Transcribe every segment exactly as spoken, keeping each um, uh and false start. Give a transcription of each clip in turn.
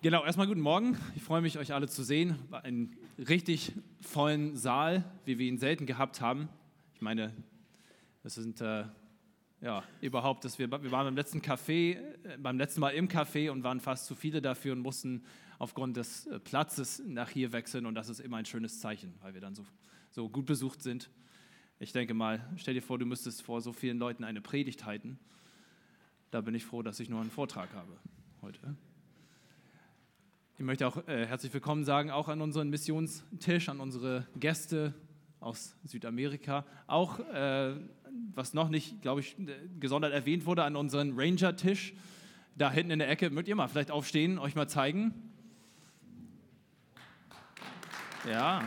Genau, erstmal guten Morgen. Ich freue mich, euch alle zu sehen. War ein richtig vollen Saal, wie wir ihn selten gehabt haben. Ich meine, das sind äh, ja überhaupt, dass wir, wir waren beim letzten Café, äh, beim letzten Mal im Café und waren fast zu viele dafür und mussten aufgrund des äh, Platzes nach hier wechseln. Und das ist immer ein schönes Zeichen, weil wir dann so, so gut besucht sind. Ich denke mal, stell dir vor, du müsstest vor so vielen Leuten eine Predigt halten. Da bin ich froh, dass ich nur einen Vortrag habe heute. Ich möchte auch äh, herzlich willkommen sagen, auch an unseren Missionstisch, an unsere Gäste aus Südamerika. Auch, äh, was noch nicht, glaube ich, gesondert erwähnt wurde, an unseren Ranger-Tisch. Da hinten in der Ecke, mögt ihr mal vielleicht aufstehen, euch mal zeigen? Ja.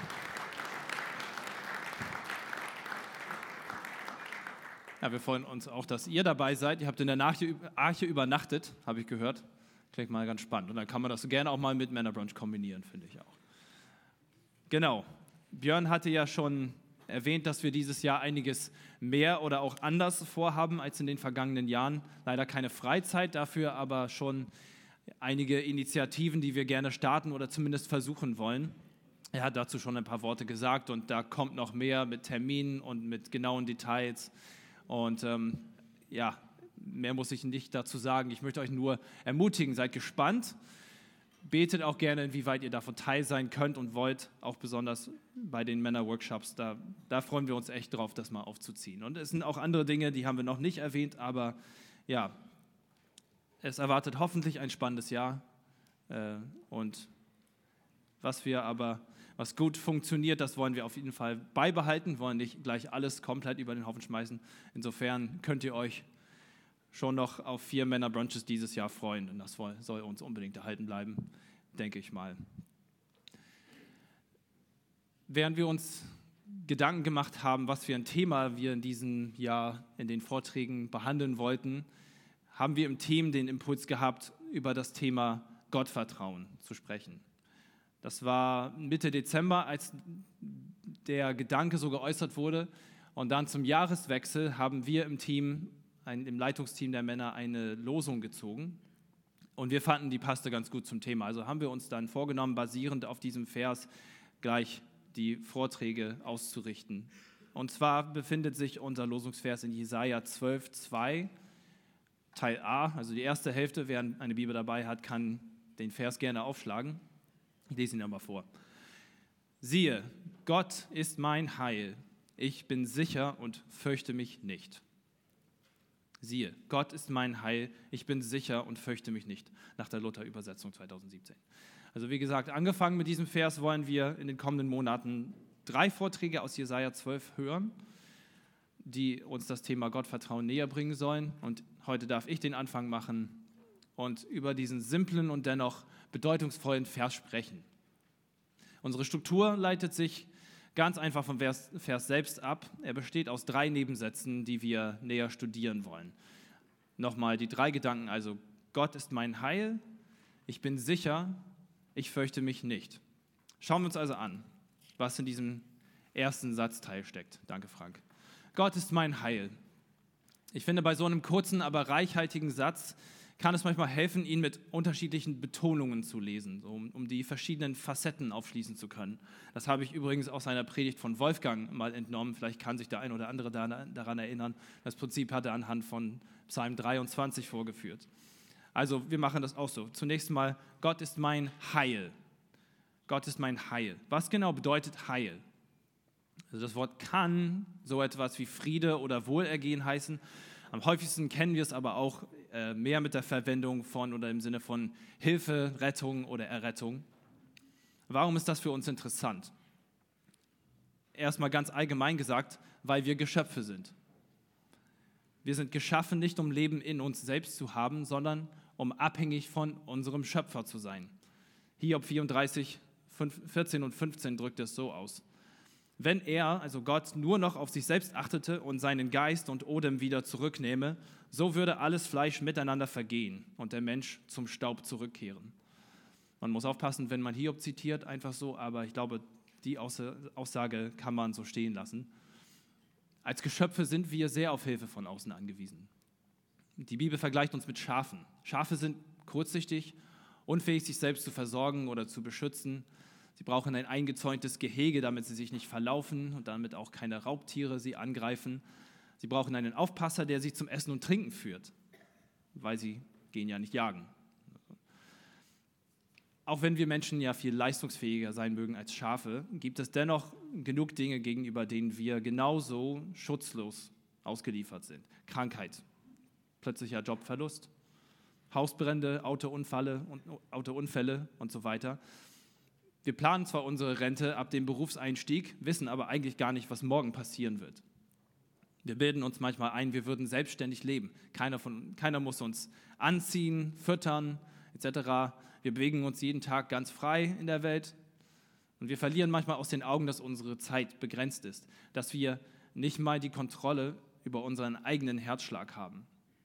Ja, wir freuen uns auch, dass ihr dabei seid. Ihr habt in der Arche übernachtet, habe ich gehört. Klingt mal ganz spannend. Und dann kann man das gerne auch mal mit Männerbrunch kombinieren, finde ich auch. Genau. Björn hatte ja schon erwähnt, dass wir dieses Jahr einiges mehr oder auch anders vorhaben als in den vergangenen Jahren. Leider keine Freizeit dafür, aber schon einige Initiativen, die wir gerne starten oder zumindest versuchen wollen. Er hat dazu schon ein paar Worte gesagt und da kommt noch mehr mit Terminen und mit genauen Details. Und ähm, ja, mehr muss ich nicht dazu sagen. Ich möchte euch nur ermutigen, seid gespannt. Betet auch gerne, inwieweit ihr davon teil sein könnt und wollt, auch besonders bei den Männer-Workshops. Da, da freuen wir uns echt drauf, das mal aufzuziehen. Und es sind auch andere Dinge, die haben wir noch nicht erwähnt, aber ja, es erwartet hoffentlich ein spannendes Jahr. Äh, und was wir aber, was gut funktioniert, das wollen wir auf jeden Fall beibehalten, wollen nicht gleich alles komplett über den Haufen schmeißen. Insofern könnt ihr euch schon noch auf vier Männer-Brunches dieses Jahr freuen. Und das soll uns unbedingt erhalten bleiben, denke ich mal. Während wir uns Gedanken gemacht haben, was für ein Thema wir in diesem Jahr in den Vorträgen behandeln wollten, haben wir im Team den Impuls gehabt, über das Thema Gottvertrauen zu sprechen. Das war Mitte Dezember, als der Gedanke so geäußert wurde. Und dann zum Jahreswechsel haben wir im Team Ein, im Leitungsteam der Männer eine Losung gezogen und wir fanden, die passte ganz gut zum Thema. Also haben wir uns dann vorgenommen, basierend auf diesem Vers gleich die Vorträge auszurichten. Und zwar befindet sich unser Losungsvers in Jesaja zwölf, zwei, Teil A, also die erste Hälfte. Wer eine Bibel dabei hat, kann den Vers gerne aufschlagen. Ich lese ihn aber vor. Siehe, Gott ist mein Heil. Ich bin sicher und fürchte mich nicht. Siehe, Gott ist mein Heil, ich bin sicher und fürchte mich nicht, nach der Luther-Übersetzung zweitausendsiebzehn. Also wie gesagt, angefangen mit diesem Vers wollen wir in den kommenden Monaten drei Vorträge aus Jesaja zwölf hören, die uns das Thema Gottvertrauen näher bringen sollen. Und heute darf ich den Anfang machen und über diesen simplen und dennoch bedeutungsvollen Vers sprechen. Unsere Struktur leitet sich ganz einfach vom Vers, Vers selbst ab. Er besteht aus drei Nebensätzen, die wir näher studieren wollen. Nochmal die drei Gedanken, also Gott ist mein Heil, ich bin sicher, ich fürchte mich nicht. Schauen wir uns also an, was in diesem ersten Satzteil steckt. Danke, Frank. Gott ist mein Heil. Ich finde, bei so einem kurzen, aber reichhaltigen Satz kann es manchmal helfen, ihn mit unterschiedlichen Betonungen zu lesen, so um, um die verschiedenen Facetten aufschließen zu können. Das habe ich übrigens aus seiner Predigt von Wolfgang mal entnommen. Vielleicht kann sich der ein oder andere daran erinnern. Das Prinzip hat er anhand von Psalm dreiundzwanzig vorgeführt. Also wir machen das auch so. Zunächst mal, Gott ist mein Heil. Gott ist mein Heil. Was genau bedeutet Heil? Also das Wort kann so etwas wie Friede oder Wohlergehen heißen. Am häufigsten kennen wir es aber auch äh, mehr mit der Verwendung von oder im Sinne von Hilfe, Rettung oder Errettung. Warum ist das für uns interessant? Erstmal ganz allgemein gesagt, weil wir Geschöpfe sind. Wir sind geschaffen, nicht um Leben in uns selbst zu haben, sondern um abhängig von unserem Schöpfer zu sein. Hiob vierunddreißig, vierzehn und fünfzehn drückt es so aus. Wenn er, also Gott, nur noch auf sich selbst achtete und seinen Geist und Odem wieder zurücknehme, so würde alles Fleisch miteinander vergehen und der Mensch zum Staub zurückkehren. Man muss aufpassen, wenn man Hiob zitiert, einfach so, aber ich glaube, die Aussage kann man so stehen lassen. Als Geschöpfe sind wir sehr auf Hilfe von außen angewiesen. Die Bibel vergleicht uns mit Schafen. Schafe sind kurzsichtig unfähig, sich selbst zu versorgen oder zu beschützen. Sie brauchen ein eingezäuntes Gehege, damit sie sich nicht verlaufen und damit auch keine Raubtiere sie angreifen. Sie brauchen einen Aufpasser, der sie zum Essen und Trinken führt, weil sie gehen ja nicht jagen. Auch wenn wir Menschen ja viel leistungsfähiger sein mögen als Schafe, gibt es dennoch genug Dinge, gegenüber denen wir genauso schutzlos ausgeliefert sind. Krankheit, plötzlicher Jobverlust, Hausbrände, Autounfälle und, Autounfälle und so weiter. Wir planen zwar unsere Rente ab dem Berufseinstieg, wissen aber eigentlich gar nicht, was morgen passieren wird. Wir bilden uns manchmal ein, wir würden selbstständig leben. Keiner, von, keiner muss uns anziehen, füttern et cetera. Wir bewegen uns jeden Tag ganz frei in der Welt und wir verlieren manchmal aus den Augen, dass unsere Zeit begrenzt ist, dass wir nicht mal die Kontrolle über unseren eigenen Herzschlag haben.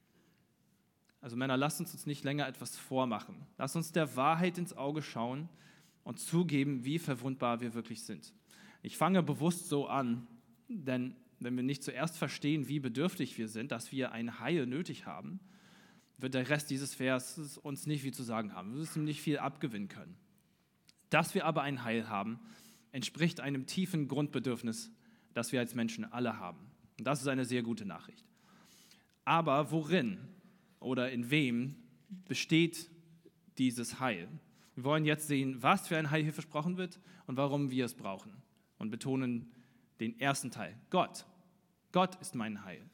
Also Männer, lasst uns uns nicht länger etwas vormachen. Lasst uns der Wahrheit ins Auge schauen und zugeben, wie verwundbar wir wirklich sind. Ich fange bewusst so an, denn wenn wir nicht zuerst verstehen, wie bedürftig wir sind, dass wir ein Heil nötig haben, wird der Rest dieses Verses uns nicht viel zu sagen haben. Wir müssen nicht viel abgewinnen können. Dass wir aber ein Heil haben, entspricht einem tiefen Grundbedürfnis, das wir als Menschen alle haben. Und das ist eine sehr gute Nachricht. Aber worin oder in wem besteht dieses Heil? Wir wollen jetzt sehen, was für ein Heil hier versprochen wird und warum wir es brauchen. Und betonen den ersten Teil. Gott. Gott ist mein Heil.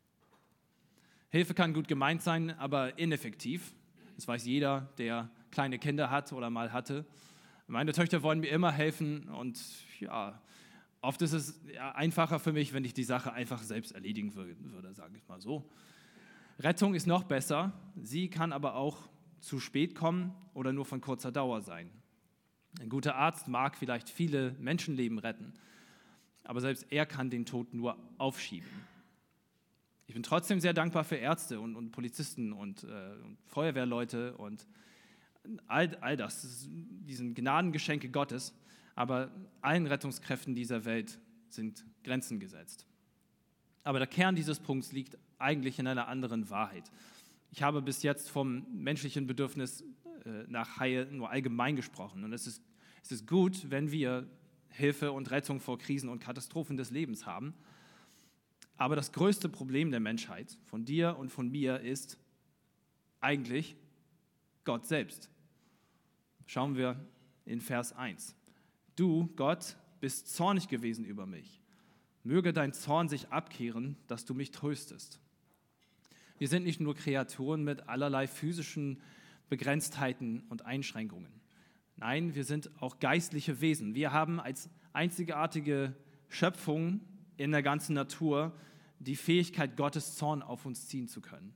Hilfe kann gut gemeint sein, aber ineffektiv. Das weiß jeder, der kleine Kinder hat oder mal hatte. Meine Töchter wollen mir immer helfen und ja, oft ist es ja, einfacher für mich, wenn ich die Sache einfach selbst erledigen würde, sage ich mal so. Rettung ist noch besser, sie kann aber auch zu spät kommen oder nur von kurzer Dauer sein. Ein guter Arzt mag vielleicht viele Menschenleben retten, aber selbst er kann den Tod nur aufschieben. Ich bin trotzdem sehr dankbar für Ärzte und, und Polizisten und, äh, und Feuerwehrleute und all, all das, das sind Gnadengeschenke Gottes, aber allen Rettungskräften dieser Welt sind Grenzen gesetzt. Aber der Kern dieses Punkts liegt eigentlich in einer anderen Wahrheit. Ich habe bis jetzt vom menschlichen Bedürfnis äh, nach Heil nur allgemein gesprochen. Und es ist, es ist gut, wenn wir Hilfe und Rettung vor Krisen und Katastrophen des Lebens haben. Aber das größte Problem der Menschheit, von dir und von mir, ist eigentlich Gott selbst. Schauen wir in Vers eins. Du, Gott, bist zornig gewesen über mich. Möge dein Zorn sich abkehren, dass du mich tröstest. Wir sind nicht nur Kreaturen mit allerlei physischen Begrenztheiten und Einschränkungen. Nein, wir sind auch geistliche Wesen. Wir haben als einzigartige Schöpfung in der ganzen Natur die Fähigkeit, Gottes Zorn auf uns ziehen zu können.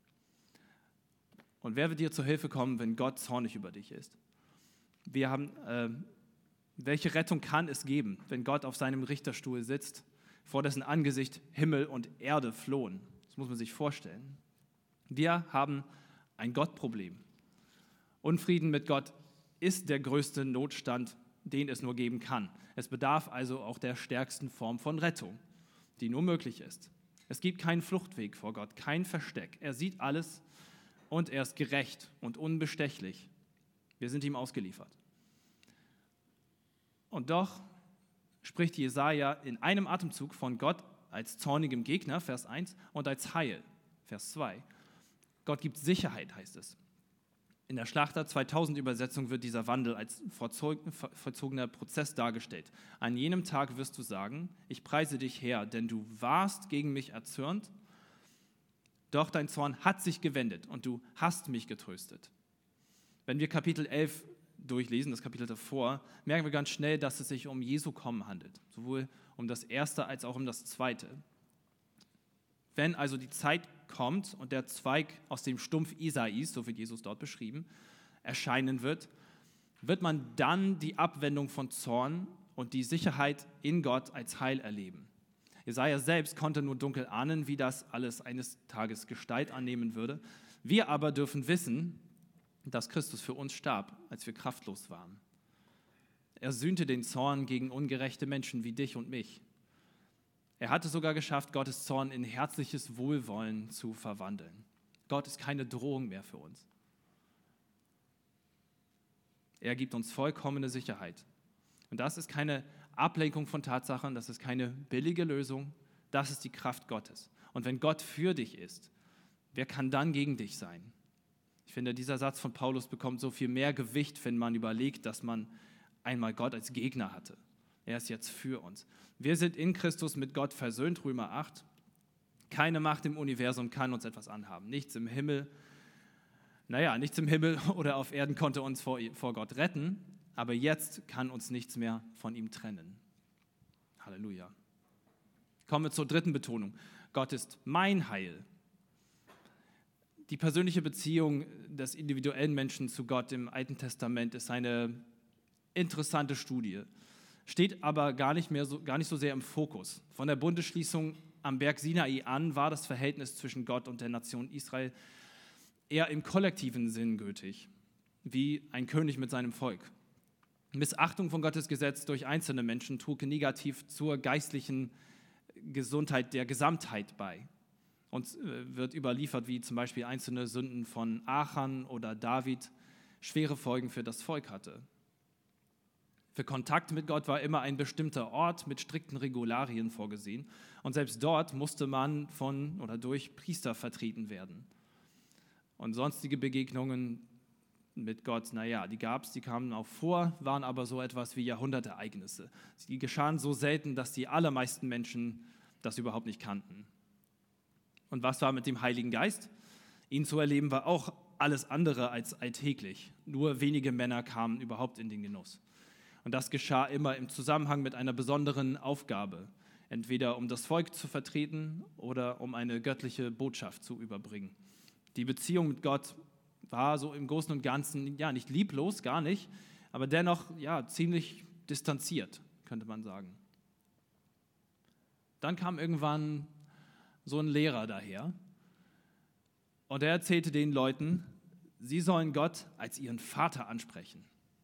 Und wer wird dir zur Hilfe kommen, wenn Gott zornig über dich ist? Wir haben, äh, welche Rettung kann es geben, wenn Gott auf seinem Richterstuhl sitzt, vor dessen Angesicht Himmel und Erde flohen? Das muss man sich vorstellen. Wir haben ein Gottproblem. Unfrieden mit Gott ist der größte Notstand, den es nur geben kann. Es bedarf also auch der stärksten Form von Rettung, die nur möglich ist. Es gibt keinen Fluchtweg vor Gott, kein Versteck. Er sieht alles und er ist gerecht und unbestechlich. Wir sind ihm ausgeliefert. Und doch spricht Jesaja in einem Atemzug von Gott als zornigem Gegner, Vers eins, und als Heil, Vers zwei. Gott gibt Sicherheit, heißt es. In der Schlachter zweitausend Übersetzung wird dieser Wandel als vollzogener Prozess dargestellt. An jenem Tag wirst du sagen, ich preise dich, Herr, denn du warst gegen mich erzürnt, doch dein Zorn hat sich gewendet und du hast mich getröstet. Wenn wir Kapitel elf durchlesen, das Kapitel davor, merken wir ganz schnell, dass es sich um Jesu Kommen handelt, sowohl um das erste als auch um das zweite. Wenn also die Zeit kommt und der Zweig aus dem Stumpf Isais, so wird Jesus dort beschrieben, erscheinen wird, wird man dann die Abwendung von Zorn und die Sicherheit in Gott als Heil erleben. Jesaja selbst konnte nur dunkel ahnen, wie das alles eines Tages Gestalt annehmen würde. Wir aber dürfen wissen, dass Christus für uns starb, als wir kraftlos waren. Er sühnte den Zorn gegen ungerechte Menschen wie dich und mich. Er hat es sogar geschafft, Gottes Zorn in herzliches Wohlwollen zu verwandeln. Gott ist keine Drohung mehr für uns. Er gibt uns vollkommene Sicherheit. Und das ist keine Ablenkung von Tatsachen, das ist keine billige Lösung, das ist die Kraft Gottes. Und wenn Gott für dich ist, wer kann dann gegen dich sein? Ich finde, dieser Satz von Paulus bekommt so viel mehr Gewicht, wenn man überlegt, dass man einmal Gott als Gegner hatte. Er ist jetzt für uns. Wir sind in Christus mit Gott versöhnt, Römer acht. Keine Macht im Universum kann uns etwas anhaben. Nichts im Himmel, naja, nichts im Himmel oder auf Erden konnte uns vor, vor Gott retten, aber jetzt kann uns nichts mehr von ihm trennen. Halleluja. Kommen wir zur dritten Betonung. Gott ist mein Heil. Die persönliche Beziehung des individuellen Menschen zu Gott im Alten Testament ist eine interessante Studie, steht aber gar nicht, mehr so, gar nicht so sehr im Fokus. Von der Bundesschließung am Berg Sinai an war das Verhältnis zwischen Gott und der Nation Israel eher im kollektiven Sinn gültig, wie ein König mit seinem Volk. Missachtung von Gottes Gesetz durch einzelne Menschen trug negativ zur geistlichen Gesundheit der Gesamtheit bei. Uns wird überliefert, wie zum Beispiel einzelne Sünden von Achan oder David schwere Folgen für das Volk hatte. Für Kontakt mit Gott war immer ein bestimmter Ort mit strikten Regularien vorgesehen. Und selbst dort musste man von oder durch Priester vertreten werden. Und sonstige Begegnungen mit Gott, naja, die gab es, die kamen auch vor, waren aber so etwas wie Jahrhundertereignisse. Die geschahen so selten, dass die allermeisten Menschen das überhaupt nicht kannten. Und was war mit dem Heiligen Geist? Ihn zu erleben war auch alles andere als alltäglich. Nur wenige Männer kamen überhaupt in den Genuss. Und das geschah immer im Zusammenhang mit einer besonderen Aufgabe, entweder um das Volk zu vertreten oder um eine göttliche Botschaft zu überbringen. Die Beziehung mit Gott war so im Großen und Ganzen, ja, nicht lieblos, gar nicht, aber dennoch, ja, ziemlich distanziert, könnte man sagen. Dann kam irgendwann so ein Lehrer daher und er erzählte den Leuten, sie sollen Gott als ihren Vater ansprechen.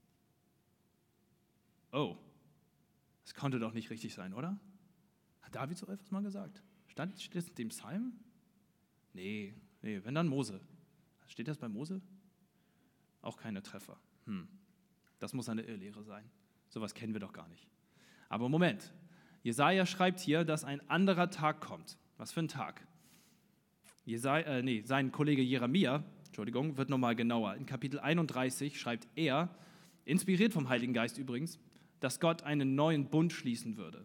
Oh, das konnte doch nicht richtig sein, oder? Hat David so etwas mal gesagt? Stand steht das in dem Psalm? Nee, nee, wenn dann Mose. Steht das bei Mose? Auch keine Treffer. Hm, das muss eine Irrlehre sein. Sowas kennen wir doch gar nicht. Aber Moment, Jesaja schreibt hier, dass ein anderer Tag kommt. Was für ein Tag? Jesaja, äh, nee, sein Kollege Jeremia, Entschuldigung, wird nochmal genauer. In Kapitel einunddreißig schreibt er, inspiriert vom Heiligen Geist übrigens, dass Gott einen neuen Bund schließen würde.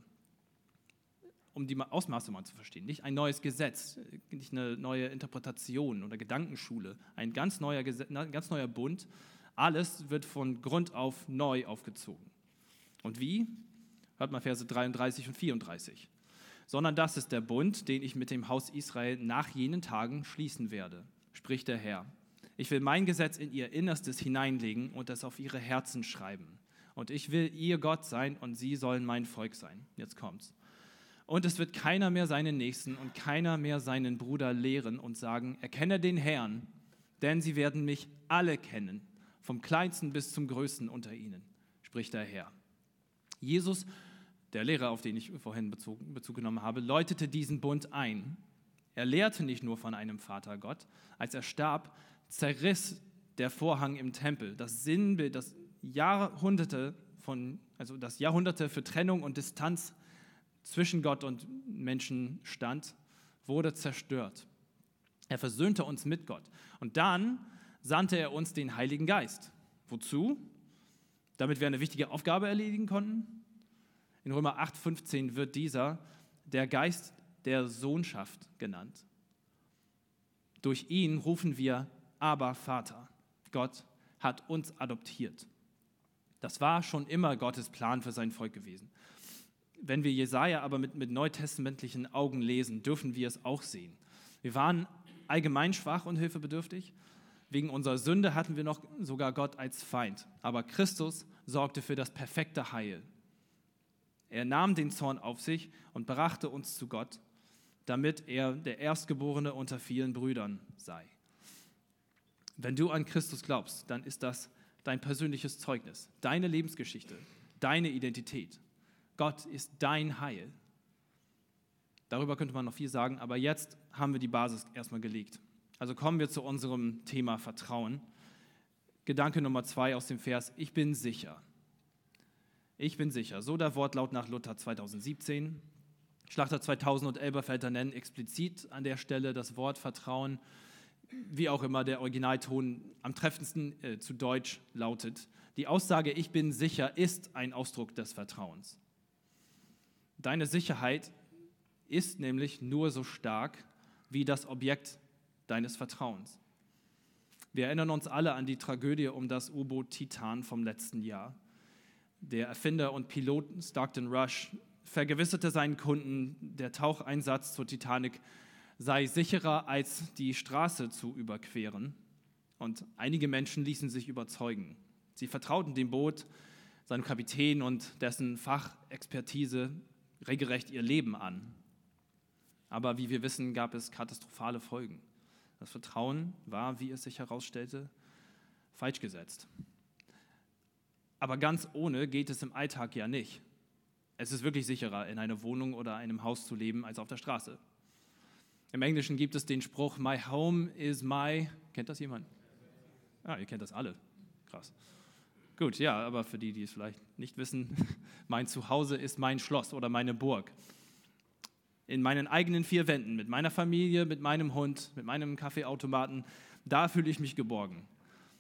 Um die Ausmaße mal zu verstehen. Nicht ein neues Gesetz, nicht eine neue Interpretation oder Gedankenschule. Ein ganz neuer, Gesetz, ein ganz neuer Bund. Alles wird von Grund auf neu aufgezogen. Und wie? Hört mal Verse dreiunddreißig und vierunddreißig. Sondern das ist der Bund, den ich mit dem Haus Israel nach jenen Tagen schließen werde, spricht der Herr. Ich will mein Gesetz in ihr Innerstes hineinlegen und es auf ihre Herzen schreiben. Und ich will ihr Gott sein und sie sollen mein Volk sein. Jetzt kommt's. Und es wird keiner mehr seinen Nächsten und keiner mehr seinen Bruder lehren und sagen, erkenne den Herrn, denn sie werden mich alle kennen, vom Kleinsten bis zum Größten unter ihnen, spricht der Herr. Jesus, der Lehrer, auf den ich vorhin Bezug, Bezug genommen habe, läutete diesen Bund ein. Er lehrte nicht nur von einem Vater Gott. Als er starb, zerriss der Vorhang im Tempel, das Sinnbild, das Jahrhunderte von, also das Jahrhunderte für Trennung und Distanz zwischen Gott und Menschen stand, wurde zerstört. Er versöhnte uns mit Gott. Und dann sandte er uns den Heiligen Geist. Wozu? Damit wir eine wichtige Aufgabe erledigen konnten? In Römer acht, fünfzehn wird dieser der Geist der Sohnschaft genannt. Durch ihn rufen wir aber Vater. Gott hat uns adoptiert. Das war schon immer Gottes Plan für sein Volk gewesen. Wenn wir Jesaja aber mit, mit neutestamentlichen Augen lesen, dürfen wir es auch sehen. Wir waren allgemein schwach und hilfebedürftig. Wegen unserer Sünde hatten wir noch sogar Gott als Feind. Aber Christus sorgte für das perfekte Heil. Er nahm den Zorn auf sich und brachte uns zu Gott, damit er der Erstgeborene unter vielen Brüdern sei. Wenn du an Christus glaubst, dann ist das dein persönliches Zeugnis, deine Lebensgeschichte, deine Identität. Gott ist dein Heil. Darüber könnte man noch viel sagen, aber jetzt haben wir die Basis erstmal gelegt. Also kommen wir zu unserem Thema Vertrauen. Gedanke Nummer zwei aus dem Vers, ich bin sicher. Ich bin sicher. So der Wortlaut nach Luther zweitausendsiebzehn. Schlachter zweitausend und Elberfelder nennen explizit an der Stelle das Wort Vertrauen, wie auch immer der Originalton am treffendsten äh, zu Deutsch lautet. Die Aussage, ich bin sicher, ist ein Ausdruck des Vertrauens. Deine Sicherheit ist nämlich nur so stark wie das Objekt deines Vertrauens. Wir erinnern uns alle an die Tragödie um das U-Boot Titan vom letzten Jahr. Der Erfinder und Pilot Stockton Rush vergewisserte seinen Kunden, der Taucheinsatz zur Titanic sei sicherer als die Straße zu überqueren. Und einige Menschen ließen sich überzeugen. Sie vertrauten dem Boot, seinem Kapitän und dessen Fachexpertise regelrecht ihr Leben an. Aber wie wir wissen, gab es katastrophale Folgen. Das Vertrauen war, wie es sich herausstellte, falsch gesetzt. Aber ganz ohne geht es im Alltag ja nicht. Es ist wirklich sicherer, in einer Wohnung oder einem Haus zu leben, als auf der Straße. Im Englischen gibt es den Spruch, my home is my, kennt das jemand? Ja, ihr kennt das alle. Krass. Gut, ja, aber für die, die es vielleicht nicht wissen, mein Zuhause ist mein Schloss oder meine Burg. In meinen eigenen vier Wänden, mit meiner Familie, mit meinem Hund, mit meinem Kaffeeautomaten, da fühle ich mich geborgen.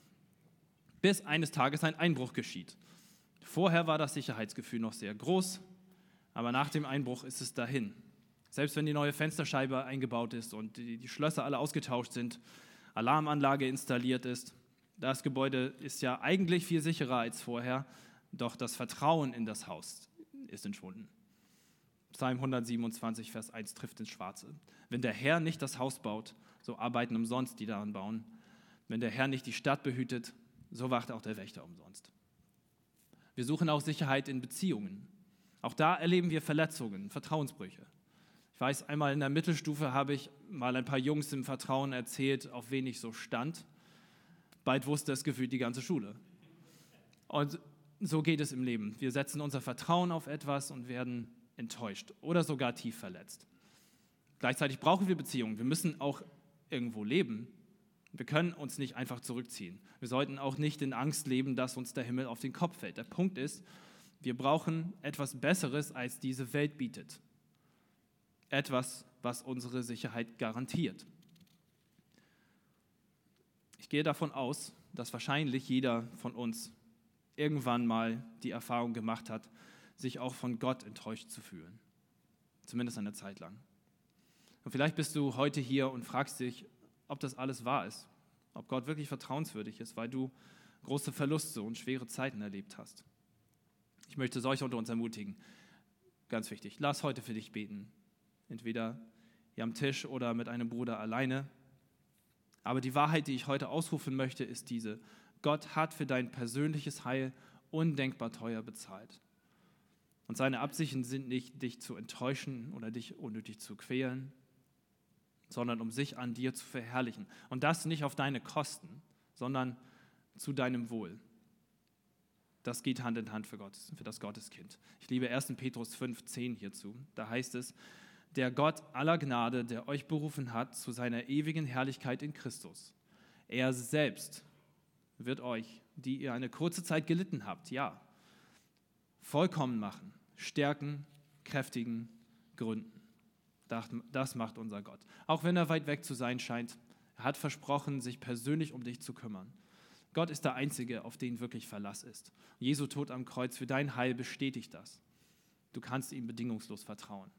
Bis eines Tages ein Einbruch geschieht. Vorher war das Sicherheitsgefühl noch sehr groß, aber nach dem Einbruch ist es dahin. Selbst wenn die neue Fensterscheibe eingebaut ist und die, die Schlösser alle ausgetauscht sind, Alarmanlage installiert ist, das Gebäude ist ja eigentlich viel sicherer als vorher, doch das Vertrauen in das Haus ist entschwunden. Psalm hundertsiebenundzwanzig, Vers eins trifft ins Schwarze. Wenn der Herr nicht das Haus baut, so arbeiten umsonst die daran bauen. Wenn der Herr nicht die Stadt behütet, so wacht auch der Wächter umsonst. Wir suchen auch Sicherheit in Beziehungen. Auch da erleben wir Verletzungen, Vertrauensbrüche. Ich weiß, einmal in der Mittelstufe habe ich mal ein paar Jungs im Vertrauen erzählt, auf wen ich so stand. Bald wusste es gefühlt die ganze Schule. Und so geht es im Leben. Wir setzen unser Vertrauen auf etwas und werden enttäuscht oder sogar tief verletzt. Gleichzeitig brauchen wir Beziehungen. Wir müssen auch irgendwo leben. Wir können uns nicht einfach zurückziehen. Wir sollten auch nicht in Angst leben, dass uns der Himmel auf den Kopf fällt. Der Punkt ist, wir brauchen etwas Besseres, als diese Welt bietet. Etwas, was unsere Sicherheit garantiert. Ich gehe davon aus, dass wahrscheinlich jeder von uns irgendwann mal die Erfahrung gemacht hat, sich auch von Gott enttäuscht zu fühlen. Zumindest eine Zeit lang. Und vielleicht bist du heute hier und fragst dich, ob das alles wahr ist, ob Gott wirklich vertrauenswürdig ist, weil du große Verluste und schwere Zeiten erlebt hast. Ich möchte solche unter uns ermutigen. Ganz wichtig, lass heute für dich beten. Entweder hier am Tisch oder mit einem Bruder alleine. Aber die Wahrheit, die ich heute ausrufen möchte, ist diese. Gott hat für dein persönliches Heil undenkbar teuer bezahlt. Und seine Absichten sind nicht, dich zu enttäuschen oder dich unnötig zu quälen, sondern um sich an dir zu verherrlichen. Und das nicht auf deine Kosten, sondern zu deinem Wohl. Das geht Hand in Hand für Gott, für das Gotteskind. Ich liebe erster Petrus fünf, zehn hierzu. Da heißt es, der Gott aller Gnade, der euch berufen hat zu seiner ewigen Herrlichkeit in Christus. Er selbst wird euch, die ihr eine kurze Zeit gelitten habt, ja, vollkommen machen, stärken, kräftigen, gründen. Das macht unser Gott. Auch wenn er weit weg zu sein scheint, er hat versprochen, sich persönlich um dich zu kümmern. Gott ist der Einzige, auf den wirklich Verlass ist. Jesu Tod am Kreuz für dein Heil bestätigt das. Du kannst ihm bedingungslos vertrauen.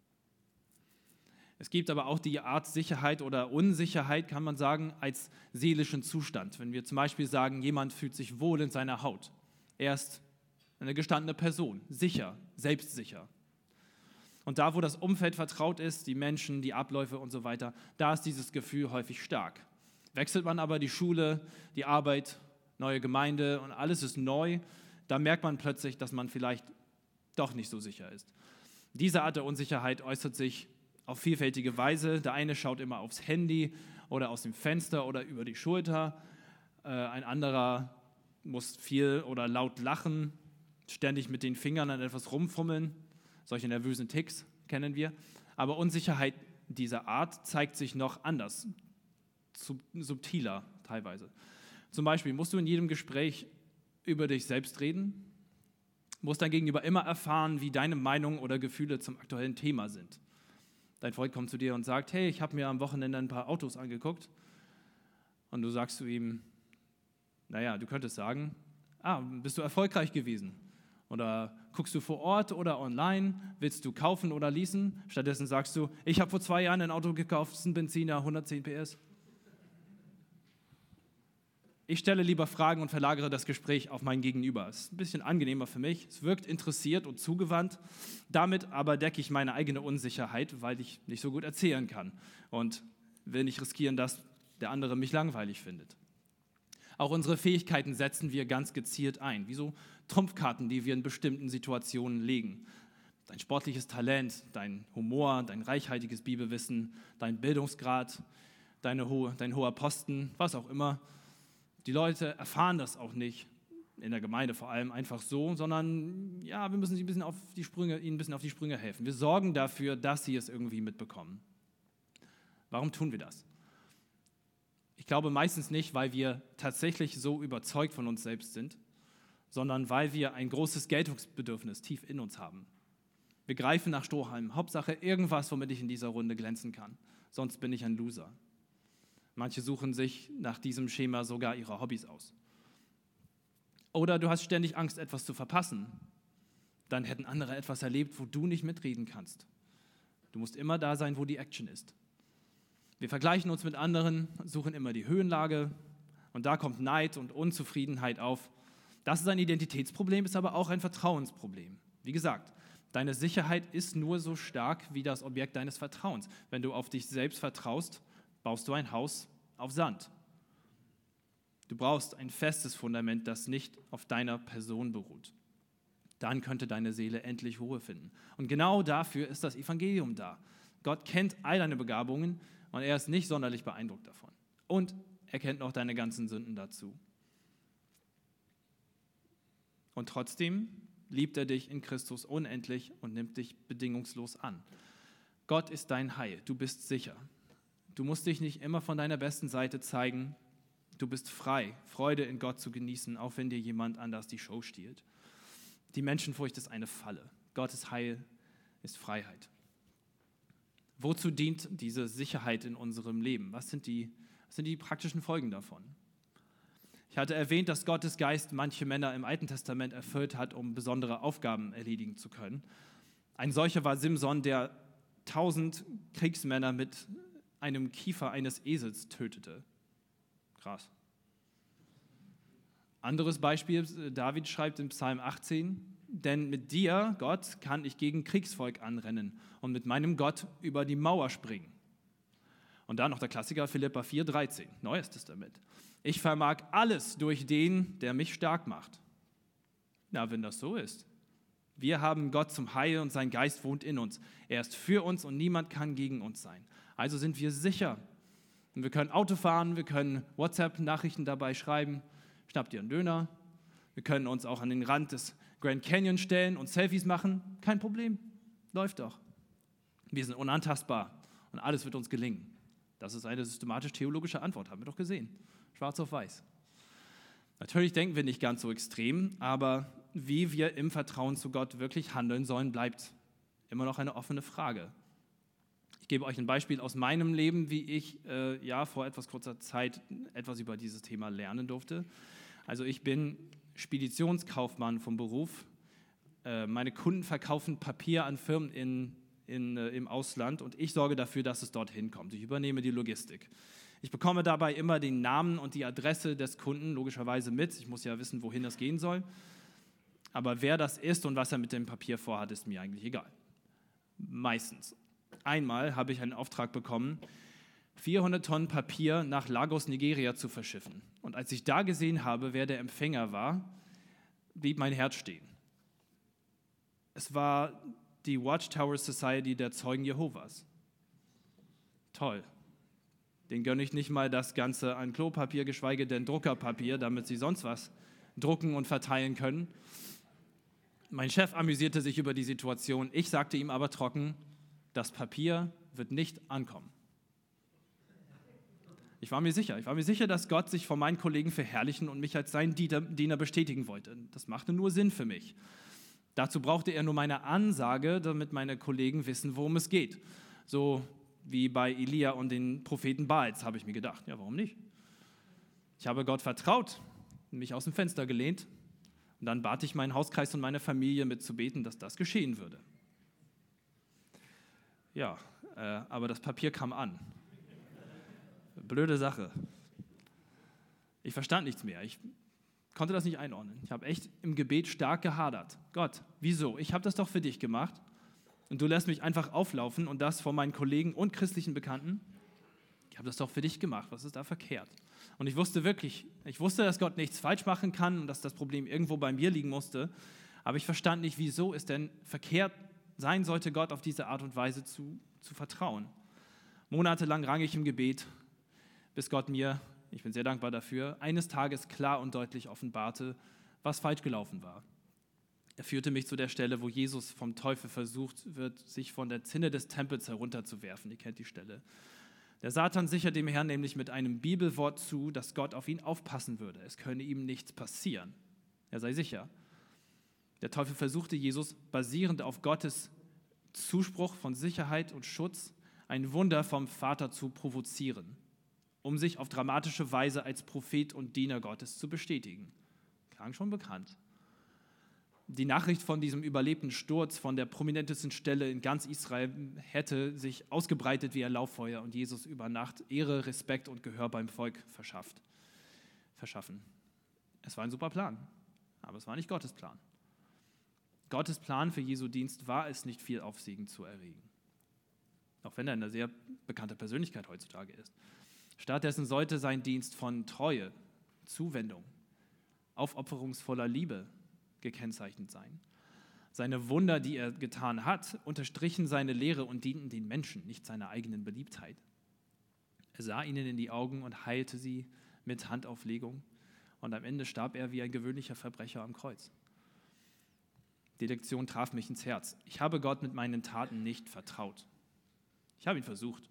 Es gibt aber auch die Art Sicherheit oder Unsicherheit, kann man sagen, als seelischen Zustand. Wenn wir zum Beispiel sagen, jemand fühlt sich wohl in seiner Haut. Er ist eine gestandene Person, sicher, selbstsicher. Und da, wo das Umfeld vertraut ist, die Menschen, die Abläufe und so weiter, da ist dieses Gefühl häufig stark. Wechselt man aber die Schule, die Arbeit, neue Gemeinde und alles ist neu, da merkt man plötzlich, dass man vielleicht doch nicht so sicher ist. Diese Art der Unsicherheit äußert sich auf vielfältige Weise. Der eine schaut immer aufs Handy oder aus dem Fenster oder über die Schulter. Äh, ein anderer muss viel oder laut lachen, ständig mit den Fingern an etwas rumfummeln. Solche nervösen Ticks kennen wir. Aber Unsicherheit dieser Art zeigt sich noch anders, subtiler teilweise. Zum Beispiel, musst du in jedem Gespräch über dich selbst reden? Muss dein Gegenüber immer erfahren, wie deine Meinung oder Gefühle zum aktuellen Thema sind? Dein Freund kommt zu dir und sagt, hey, ich habe mir am Wochenende ein paar Autos angeguckt. Und du sagst zu ihm, naja, du könntest sagen, ah, bist du erfolgreich gewesen? Oder guckst du vor Ort oder online? Willst du kaufen oder leasen? Stattdessen sagst du, ich habe vor zwei Jahren ein Auto gekauft, das ist ein Benziner, hundertzehn P S. Ich stelle lieber Fragen und verlagere das Gespräch auf mein Gegenüber. Es ist ein bisschen angenehmer für mich. Es wirkt interessiert und zugewandt. Damit aber decke ich meine eigene Unsicherheit, weil ich nicht so gut erzählen kann und will nicht riskieren, dass der andere mich langweilig findet. Auch unsere Fähigkeiten setzen wir ganz gezielt ein, wie so Trumpfkarten, die wir in bestimmten Situationen legen. Dein sportliches Talent, dein Humor, dein reichhaltiges Bibelwissen, dein Bildungsgrad, deine ho- dein hoher Posten, was auch immer. Die Leute erfahren das auch nicht, in der Gemeinde vor allem, einfach so, sondern ja, wir müssen sie ein bisschen auf die Sprünge, ihnen ein bisschen auf die Sprünge helfen. Wir sorgen dafür, dass sie es irgendwie mitbekommen. Warum tun wir das? Ich glaube meistens nicht, weil wir tatsächlich so überzeugt von uns selbst sind, sondern weil wir ein großes Geltungsbedürfnis tief in uns haben. Wir greifen nach Strohhalmen. Hauptsache irgendwas, womit ich in dieser Runde glänzen kann. Sonst bin ich ein Loser. Manche suchen sich nach diesem Schema sogar ihre Hobbys aus. Oder du hast ständig Angst, etwas zu verpassen. Dann hätten andere etwas erlebt, wo du nicht mitreden kannst. Du musst immer da sein, wo die Action ist. Wir vergleichen uns mit anderen, suchen immer die Höhenlage und da kommt Neid und Unzufriedenheit auf. Das ist ein Identitätsproblem, ist aber auch ein Vertrauensproblem. Wie gesagt, deine Sicherheit ist nur so stark wie das Objekt deines Vertrauens. Wenn du auf dich selbst vertraust, baust du ein Haus auf Sand. Du brauchst ein festes Fundament, das nicht auf deiner Person beruht. Dann könnte deine Seele endlich Ruhe finden. Und genau dafür ist das Evangelium da. Gott kennt all deine Begabungen und er ist nicht sonderlich beeindruckt davon. Und er kennt noch deine ganzen Sünden dazu. Und trotzdem liebt er dich in Christus unendlich und nimmt dich bedingungslos an. Gott ist dein Heil, du bist sicher. Du musst dich nicht immer von deiner besten Seite zeigen. Du bist frei, Freude in Gott zu genießen, auch wenn dir jemand anders die Show stiehlt. Die Menschenfurcht ist eine Falle. Gottes Heil ist Freiheit. Wozu dient diese Sicherheit in unserem Leben? Was sind die, was sind die praktischen Folgen davon? Ich hatte erwähnt, dass Gottes Geist manche Männer im Alten Testament erfüllt hat, um besondere Aufgaben erledigen zu können. Ein solcher war Simson, der tausend Kriegsmänner mit einem Kiefer eines Esels tötete. Krass. Anderes Beispiel, David schreibt in Psalm achtzehn, denn mit dir, Gott, kann ich gegen Kriegsvolk anrennen und mit meinem Gott über die Mauer springen. Und dann noch der Klassiker Philipper vier, dreizehn, Neues Testament. Ich vermag alles durch den, der mich stark macht. Na, wenn das so ist. Wir haben Gott zum Heil und sein Geist wohnt in uns. Er ist für uns und niemand kann gegen uns sein. Also sind wir sicher. Und wir können Auto fahren, wir können WhatsApp-Nachrichten dabei schreiben, schnappt ihr einen Döner. Wir können uns auch an den Rand des Grand Canyon stellen und Selfies machen. Kein Problem, läuft doch. Wir sind unantastbar und alles wird uns gelingen. Das ist eine systematisch-theologische Antwort, haben wir doch gesehen. Schwarz auf weiß. Natürlich denken wir nicht ganz so extrem, aber wie wir im Vertrauen zu Gott wirklich handeln sollen, bleibt immer noch eine offene Frage. Ich gebe euch ein Beispiel aus meinem Leben, wie ich äh, ja vor etwas kurzer Zeit etwas über dieses Thema lernen durfte. Also ich bin Speditionskaufmann vom Beruf. Äh, meine Kunden verkaufen Papier an Firmen in, in, äh, im Ausland und ich sorge dafür, dass es dorthin kommt. Ich übernehme die Logistik. Ich bekomme dabei immer den Namen und die Adresse des Kunden logischerweise mit. Ich muss ja wissen, wohin das gehen soll. Aber wer das ist und was er mit dem Papier vorhat, ist mir eigentlich egal. Meistens. Einmal habe ich einen Auftrag bekommen, vierhundert Tonnen Papier nach Lagos, Nigeria zu verschiffen. Und als ich da gesehen habe, wer der Empfänger war, blieb mein Herz stehen. Es war die Watchtower Society der Zeugen Jehovas. Toll. Den gönne ich nicht mal das Ganze an Klopapier, geschweige denn Druckerpapier, damit sie sonst was drucken und verteilen können. Mein Chef amüsierte sich über die Situation. Ich sagte ihm aber trocken, das Papier wird nicht ankommen. Ich war mir sicher. Ich war mir sicher, dass Gott sich vor meinen Kollegen verherrlichen und mich als seinen Diener bestätigen wollte. Das machte nur Sinn für mich. Dazu brauchte er nur meine Ansage, damit meine Kollegen wissen, worum es geht. So wie bei Elia und den Propheten Baals, habe ich mir gedacht. Ja, warum nicht? Ich habe Gott vertraut, mich aus dem Fenster gelehnt und dann bat ich meinen Hauskreis und meine Familie mitzubeten, dass das geschehen würde. Ja, äh, aber das Papier kam an. Blöde Sache. Ich verstand nichts mehr. Ich konnte das nicht einordnen. Ich habe echt im Gebet stark gehadert. Gott, wieso? Ich habe das doch für dich gemacht und du lässt mich einfach auflaufen und das vor meinen Kollegen und christlichen Bekannten. Ich habe das doch für dich gemacht. Was ist da verkehrt? Und ich wusste wirklich, ich wusste, dass Gott nichts falsch machen kann und dass das Problem irgendwo bei mir liegen musste. Aber ich verstand nicht, wieso es denn verkehrt sein sollte, Gott auf diese Art und Weise zu, zu vertrauen. Monatelang rang ich im Gebet, bis Gott mir, ich bin sehr dankbar dafür, eines Tages klar und deutlich offenbarte, was falsch gelaufen war. Er führte mich zu der Stelle, wo Jesus vom Teufel versucht wird, sich von der Zinne des Tempels herunterzuwerfen. Ihr kennt die Stelle. Der Satan sichert dem Herrn nämlich mit einem Bibelwort zu, dass Gott auf ihn aufpassen würde. Es könne ihm nichts passieren. Er sei sicher. Der Teufel versuchte Jesus, basierend auf Gottes Zuspruch von Sicherheit und Schutz, ein Wunder vom Vater zu provozieren, um sich auf dramatische Weise als Prophet und Diener Gottes zu bestätigen. Klang schon bekannt. Die Nachricht von diesem überlebten Sturz von der prominentesten Stelle in ganz Israel hätte sich ausgebreitet wie ein Lauffeuer und Jesus über Nacht Ehre, Respekt und Gehör beim Volk verschafft, verschaffen. Es war ein super Plan, aber es war nicht Gottes Plan. Gottes Plan für Jesu Dienst war es nicht, viel Aufsehen zu erregen. Auch wenn er eine sehr bekannte Persönlichkeit heutzutage ist. Stattdessen sollte sein Dienst von Treue, Zuwendung, aufopferungsvoller Liebe gekennzeichnet sein. Seine Wunder, die er getan hat, unterstrichen seine Lehre und dienten den Menschen, nicht seiner eigenen Beliebtheit. Er sah ihnen in die Augen und heilte sie mit Handauflegung und am Ende starb er wie ein gewöhnlicher Verbrecher am Kreuz. Die Lektion traf mich ins Herz. Ich habe Gott mit meinen Taten nicht vertraut. Ich habe ihn versucht.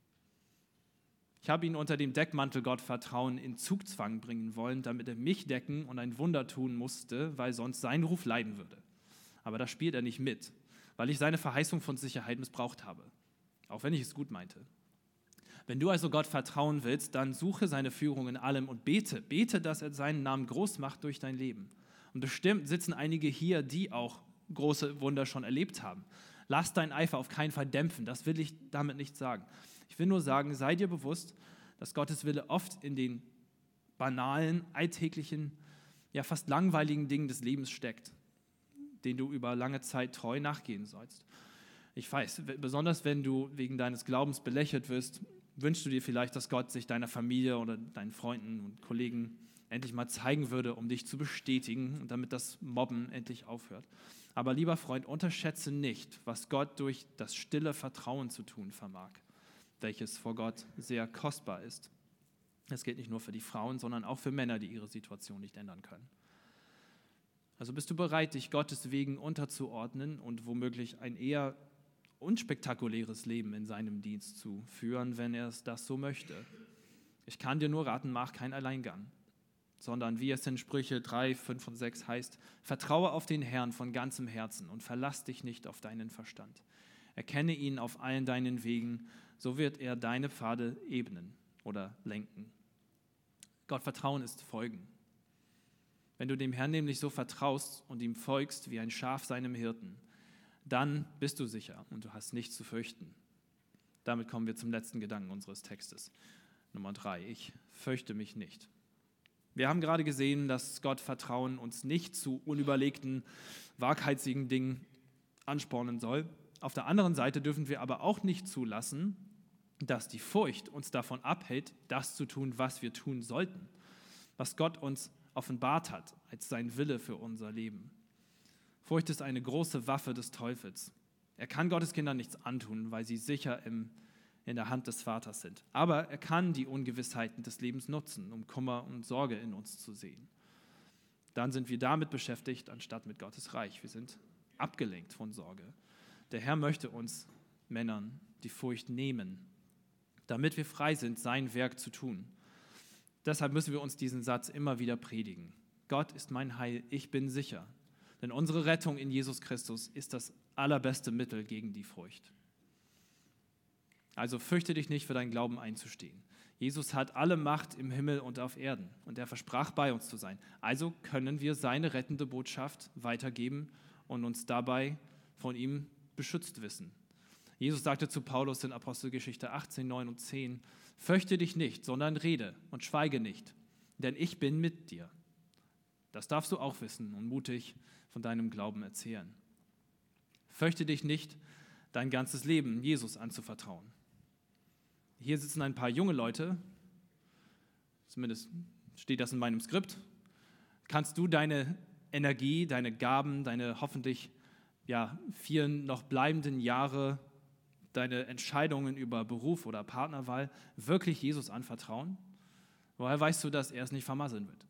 Ich habe ihn unter dem Deckmantel Gottvertrauen in Zugzwang bringen wollen, damit er mich decken und ein Wunder tun musste, weil sonst sein Ruf leiden würde. Aber da spielt er nicht mit, weil ich seine Verheißung von Sicherheit missbraucht habe, auch wenn ich es gut meinte. Wenn du also Gott vertrauen willst, dann suche seine Führung in allem und bete. Bete, dass er seinen Namen groß macht durch dein Leben. Und bestimmt sitzen einige hier, die auch große Wunder schon erlebt haben. Lass deinen Eifer auf keinen Fall dämpfen, das will ich damit nicht sagen. Ich will nur sagen, sei dir bewusst, dass Gottes Wille oft in den banalen, alltäglichen, ja fast langweiligen Dingen des Lebens steckt, denen du über lange Zeit treu nachgehen sollst. Ich weiß, besonders wenn du wegen deines Glaubens belächelt wirst, wünschst du dir vielleicht, dass Gott sich deiner Familie oder deinen Freunden und Kollegen endlich mal zeigen würde, um dich zu bestätigen und damit das Mobben endlich aufhört. Aber lieber Freund, unterschätze nicht, was Gott durch das stille Vertrauen zu tun vermag, welches vor Gott sehr kostbar ist. Das gilt nicht nur für die Frauen, sondern auch für Männer, die ihre Situation nicht ändern können. Also bist du bereit, dich Gottes Wegen unterzuordnen und womöglich ein eher unspektakuläres Leben in seinem Dienst zu führen, wenn er es das so möchte? Ich kann dir nur raten, mach keinen Alleingang, sondern wie es in Sprüche drei, fünf und sechs heißt, vertraue auf den Herrn von ganzem Herzen und verlass dich nicht auf deinen Verstand. Erkenne ihn auf allen deinen Wegen, so wird er deine Pfade ebnen oder lenken. Gott vertrauen ist Folgen. Wenn du dem Herrn nämlich so vertraust und ihm folgst wie ein Schaf seinem Hirten, dann bist du sicher und du hast nichts zu fürchten. Damit kommen wir zum letzten Gedanken unseres Textes. Nummer drei, ich fürchte mich nicht. Wir haben gerade gesehen, dass Gott Vertrauen uns nicht zu unüberlegten, waghalsigen Dingen anspornen soll. Auf der anderen Seite dürfen wir aber auch nicht zulassen, dass die Furcht uns davon abhält, das zu tun, was wir tun sollten, was Gott uns offenbart hat als sein Wille für unser Leben. Furcht ist eine große Waffe des Teufels. Er kann Gottes Kindern nichts antun, weil sie sicher im, in der Hand des Vaters sind. Aber er kann die Ungewissheiten des Lebens nutzen, um Kummer und Sorge in uns zu sehen. Dann sind wir damit beschäftigt, anstatt mit Gottes Reich. Wir sind abgelenkt von Sorge. Der Herr möchte uns Männern die Furcht nehmen. damit wir frei sind, sein Werk zu tun. Deshalb müssen wir uns diesen Satz immer wieder predigen. Gott ist mein Heil, ich bin sicher. Denn unsere Rettung in Jesus Christus ist das allerbeste Mittel gegen die Furcht. Also fürchte dich nicht, für deinen Glauben einzustehen. Jesus hat alle Macht im Himmel und auf Erden und er versprach, bei uns zu sein. Also können wir seine rettende Botschaft weitergeben und uns dabei von ihm beschützt wissen. Jesus sagte zu Paulus in Apostelgeschichte achtzehn, neun und zehn, fürchte dich nicht, sondern rede und schweige nicht, denn ich bin mit dir. Das darfst du auch wissen und mutig von deinem Glauben erzählen. Fürchte dich nicht, dein ganzes Leben Jesus anzuvertrauen. Hier sitzen ein paar junge Leute, zumindest steht das in meinem Skript. Kannst du deine Energie, deine Gaben, deine hoffentlich ja, vier noch bleibenden Jahre, deine Entscheidungen über Beruf oder Partnerwahl wirklich Jesus anvertrauen? Woher weißt du, dass er es nicht vermasseln wird?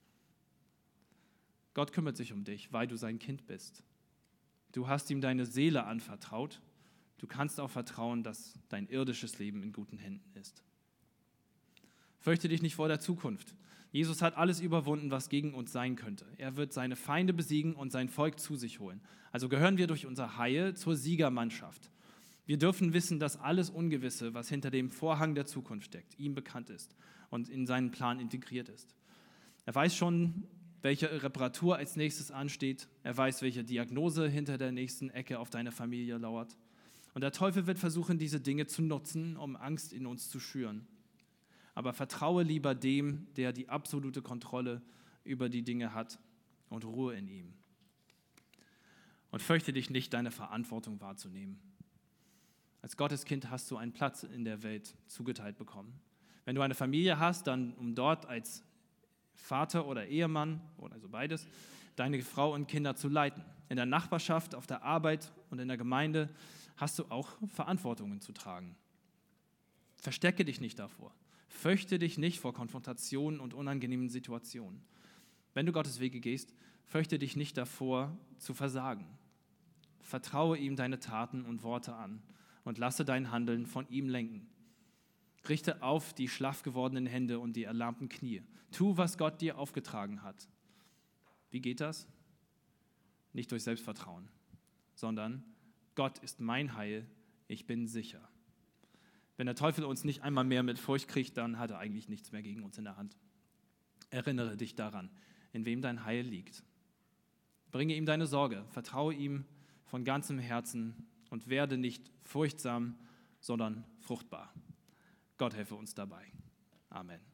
Gott kümmert sich um dich, weil du sein Kind bist. Du hast ihm deine Seele anvertraut. Du kannst auch vertrauen, dass dein irdisches Leben in guten Händen ist. Fürchte dich nicht vor der Zukunft. Jesus hat alles überwunden, was gegen uns sein könnte. Er wird seine Feinde besiegen und sein Volk zu sich holen. Also gehören wir durch unser Heil zur Siegermannschaft. Wir dürfen wissen, dass alles Ungewisse, was hinter dem Vorhang der Zukunft steckt, ihm bekannt ist und in seinen Plan integriert ist. Er weiß schon, welche Reparatur als nächstes ansteht. Er weiß, welche Diagnose hinter der nächsten Ecke auf deine Familie lauert. Und der Teufel wird versuchen, diese Dinge zu nutzen, um Angst in uns zu schüren. Aber vertraue lieber dem, der die absolute Kontrolle über die Dinge hat, und ruhe in ihm. Und fürchte dich nicht, deine Verantwortung wahrzunehmen. Als Gotteskind hast du einen Platz in der Welt zugeteilt bekommen. Wenn du eine Familie hast, dann um dort als Vater oder Ehemann, oder also beides, deine Frau und Kinder zu leiten. In der Nachbarschaft, auf der Arbeit und in der Gemeinde hast du auch Verantwortungen zu tragen. Verstecke dich nicht davor. Fürchte dich nicht vor Konfrontationen und unangenehmen Situationen. Wenn du Gottes Wege gehst, fürchte dich nicht davor, zu versagen. Vertraue ihm deine Taten und Worte an und lasse dein Handeln von ihm lenken. Richte auf die schlaff gewordenen Hände und die erlahmten Knie. Tu, was Gott dir aufgetragen hat. Wie geht das? Nicht durch Selbstvertrauen, sondern Gott ist mein Heil, ich bin sicher. Wenn der Teufel uns nicht einmal mehr mit Furcht kriegt, dann hat er eigentlich nichts mehr gegen uns in der Hand. Erinnere dich daran, in wem dein Heil liegt. Bringe ihm deine Sorge, vertraue ihm von ganzem Herzen und werde nicht furchtsam, sondern fruchtbar. Gott helfe uns dabei. Amen.